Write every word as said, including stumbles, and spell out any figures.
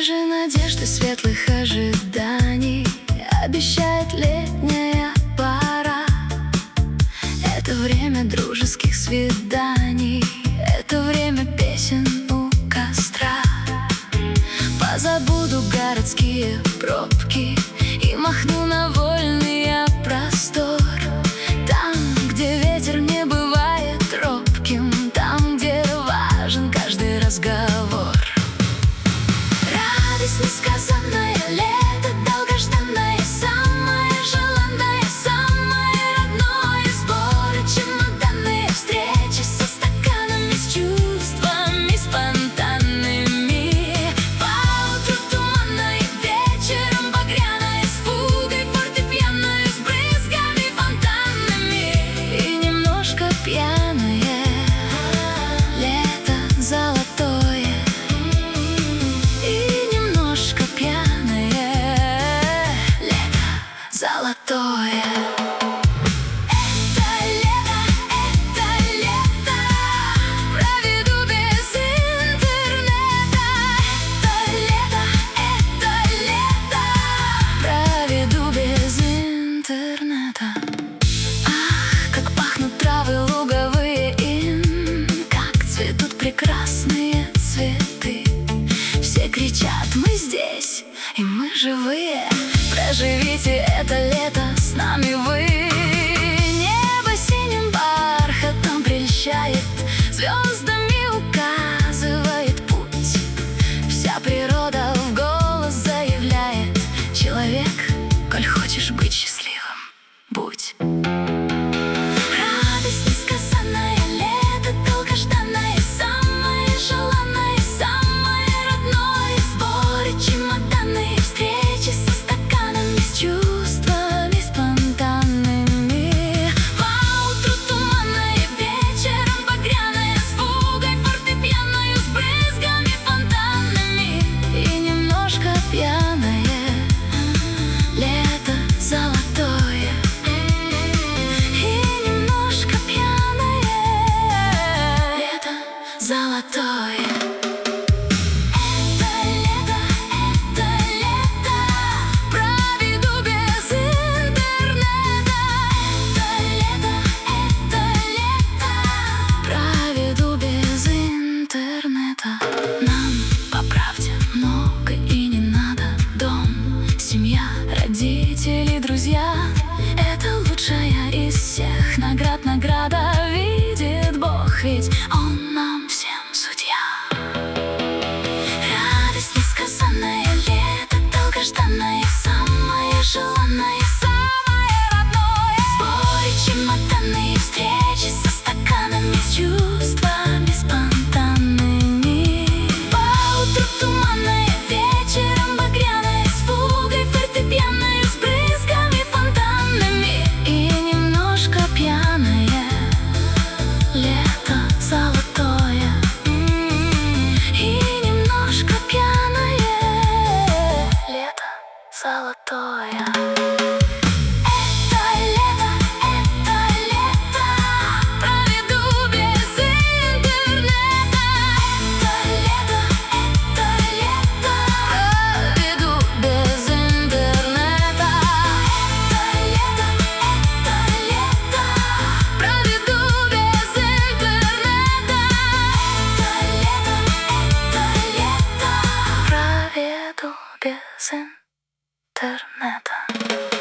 Свежие надежды, светлых ожиданий обещает летняя пора. Это время дружеских свиданий, это время песен у костра. Позабуду городские пробки и махну на вольный я простор. Там, где ветер не бывает робким, там, где важен каждый разговор. Радость несказанная, лето долгожданное, самое желанное, самое родное. Сборы, чемоданные встречи со стаканами, с чувствами спонтанными. Поутру туманное, вечером багряное, с фугой фортепианной, с брызгами фонтанными. И немножко пьяное, лето золотое. Золотое. Это лето, это лето проведу без интернета. Это лето, это лето проведу без интернета. Ах, как пахнут травы луговые им, как цветут прекрасные цветы. Все кричат: мы здесь, и мы живые. Проживите это лето с нами вы. Небо синим бархатом прельщает, звездами указывает путь. Вся природа в голос заявляет: человек, коль хочешь быть счастливым, будь. Радость несказанная, лето долгожданное, самое желанное, самое родное. Сборы, чемоданные встречи со стаканами, с чувствами спонтанными. Поутру туманное, вечером багряное, с фугой фортепианной, с брызгами фонтанными. И немножко пьяное, лето золотое. И немножко пьяное, лето золотое. Нам, по правде, много и не надо. Дом, семья, родители, друзья — это лучшая из всех наград. Награда видит Бог, ведь Он нам всем судья. Радость несказанная, лето долгожданное, самое желанное, самое родное. Сборы, чемоданные встречи со стаканами, с чувствами спонтанными. Поутру туманное, вечером багряное, с фугой фортепианной, с брызгами фонтанными. И немножко пьяное, лето золотое. И немножко пьяное, лето золотое. Без интернета.